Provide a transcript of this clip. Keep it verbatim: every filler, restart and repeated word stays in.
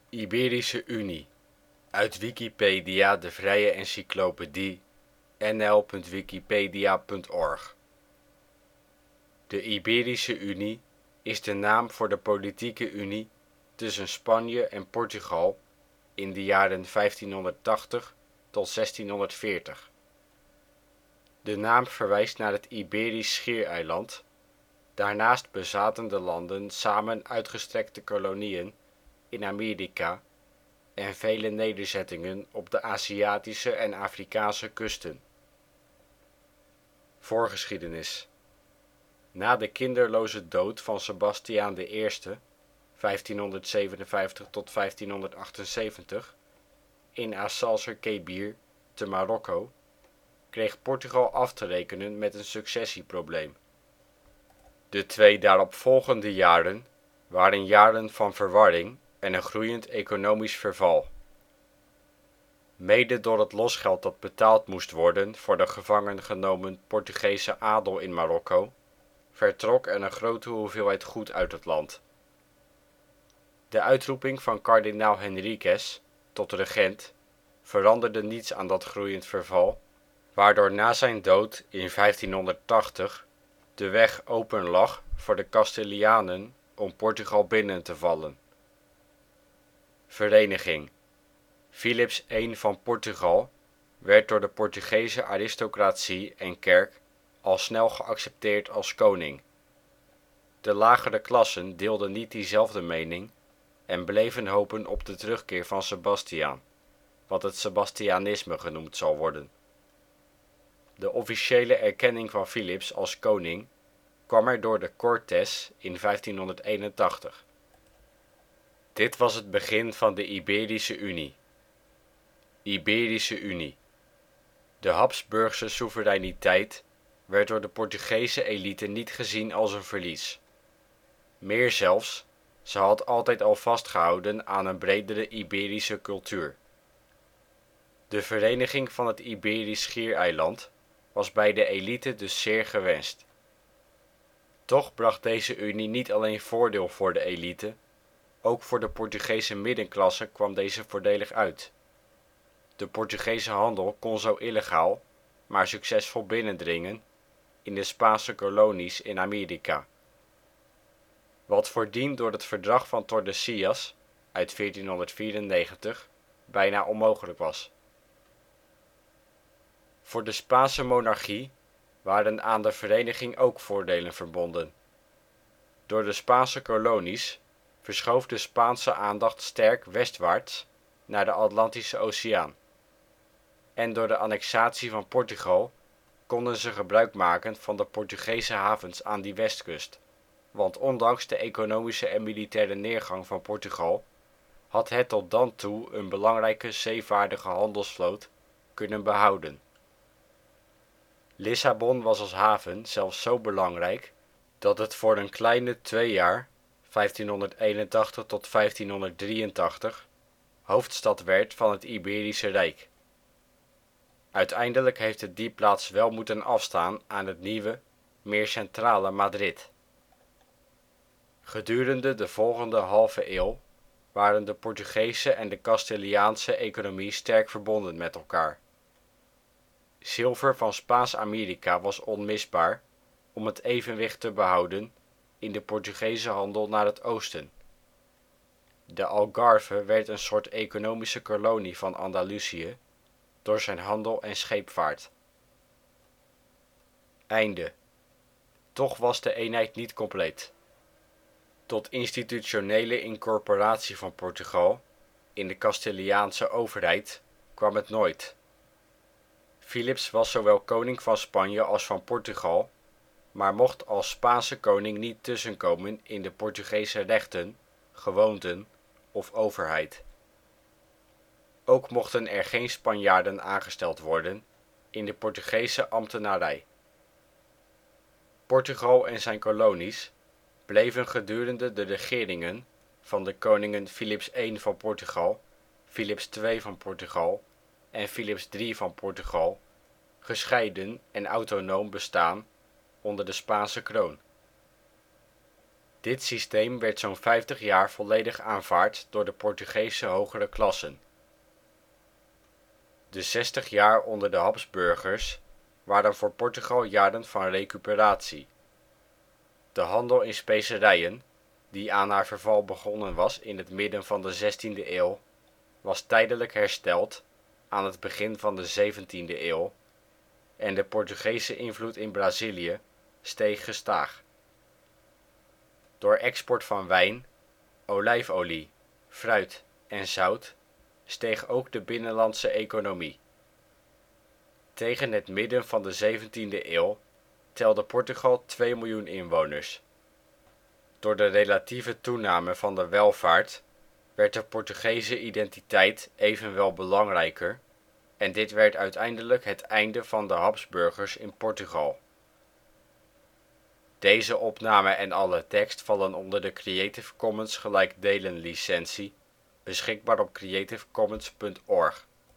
Iberische Unie, uit Wikipedia, de vrije encyclopedie. n l punt wikipedia punt org. De Iberische Unie is de naam voor de politieke unie tussen Spanje en Portugal in de jaren vijftienhonderdtachtig tot zestienhonderdveertig. De naam verwijst naar het Iberisch Schiereiland. Daarnaast bezaten de landen samen uitgestrekte koloniën in Amerika en vele nederzettingen op de Aziatische en Afrikaanse kusten. Voorgeschiedenis. Na de kinderloze dood van Sebastiaan I (vijftienhonderdzevenenvijftig tot vijftienhonderdachtenzeventig) in Assalzer-Kebir te Marokko, kreeg Portugal af te rekenen met een successieprobleem. De twee daaropvolgende jaren waren jaren van verwarring en een groeiend economisch verval. Mede door het losgeld dat betaald moest worden voor de gevangen genomen Portugese adel in Marokko, vertrok er een grote hoeveelheid goed uit het land. De uitroeping van kardinaal Henriques tot regent veranderde niets aan dat groeiend verval, waardoor na zijn dood in vijftienhonderdtachtig de weg open lag voor de Castilianen om Portugal binnen te vallen. Vereniging. Filips de Eerste van Portugal werd door de Portugese aristocratie en kerk al snel geaccepteerd als koning. De lagere klassen deelden niet diezelfde mening en bleven hopen op de terugkeer van Sebastiaan, wat het Sebastianisme genoemd zal worden. De officiële erkenning van Filips als koning kwam er door de Cortes in vijftienhonderdeenentachtig. Dit was het begin van de Iberische Unie. Iberische Unie. De Habsburgse soevereiniteit werd door de Portugese elite niet gezien als een verlies. Meer zelfs, ze had altijd al vastgehouden aan een bredere Iberische cultuur. De vereniging van het Iberisch Schiereiland was bij de elite dus zeer gewenst. Toch bracht deze unie niet alleen voordeel voor de elite, ook voor de Portugese middenklasse kwam deze voordelig uit. De Portugese handel kon zo illegaal, maar succesvol binnendringen in de Spaanse kolonies in Amerika. Wat voordien door het verdrag van Tordesillas uit veertienhonderdvierennegentig bijna onmogelijk was. Voor de Spaanse monarchie waren aan de vereniging ook voordelen verbonden. Door de Spaanse kolonies verschoof de Spaanse aandacht sterk westwaarts naar de Atlantische Oceaan. En door de annexatie van Portugal konden ze gebruik maken van de Portugese havens aan die westkust, want ondanks de economische en militaire neergang van Portugal had het tot dan toe een belangrijke zeevaardige handelsvloot kunnen behouden. Lissabon was als haven zelfs zo belangrijk dat het voor een kleine twee jaar (vijftienhonderdeenentachtig tot vijftienhonderddrieëntachtig) hoofdstad werd van het Iberische Rijk. Uiteindelijk heeft het die plaats wel moeten afstaan aan het nieuwe, meer centrale Madrid. Gedurende de volgende halve eeuw waren de Portugese en de Castiliaanse economie sterk verbonden met elkaar. Zilver van Spaans-Amerika was onmisbaar om het evenwicht te behouden in de Portugese handel naar het oosten. De Algarve werd een soort economische kolonie van Andalusië door zijn handel en scheepvaart. Einde. Toch was de eenheid niet compleet. Tot institutionele incorporatie van Portugal in de Castiliaanse overheid kwam het nooit. Filips was zowel koning van Spanje als van Portugal, maar mocht als Spaanse koning niet tussenkomen in de Portugese rechten, gewoonten of overheid. Ook mochten er geen Spanjaarden aangesteld worden in de Portugese ambtenarij. Portugal en zijn kolonies bleven gedurende de regeringen van de koningen Filips de Eerste van Portugal, Filips de Tweede van Portugal en Filips de Derde van Portugal gescheiden en autonoom bestaan onder de Spaanse kroon. Dit systeem werd zo 'n vijftig jaar volledig aanvaard door de Portugese hogere klassen. De zestig jaar onder de Habsburgers waren voor Portugal jaren van recuperatie. De handel in specerijen, die aan haar verval begonnen was in het midden van de zestiende eeuw, was tijdelijk hersteld aan het begin van de zeventiende eeuw en de Portugese invloed in Brazilië steeg gestaag. Door export van wijn, olijfolie, fruit en zout steeg ook de binnenlandse economie. Tegen het midden van de zeventiende eeuw telde Portugal twee miljoen inwoners. Door de relatieve toename van de welvaart werd de Portugese identiteit evenwel belangrijker en dit werd uiteindelijk het einde van de Habsburgers in Portugal. Deze opname en alle tekst vallen onder de Creative Commons gelijkdelen licentie beschikbaar op creative commons punt org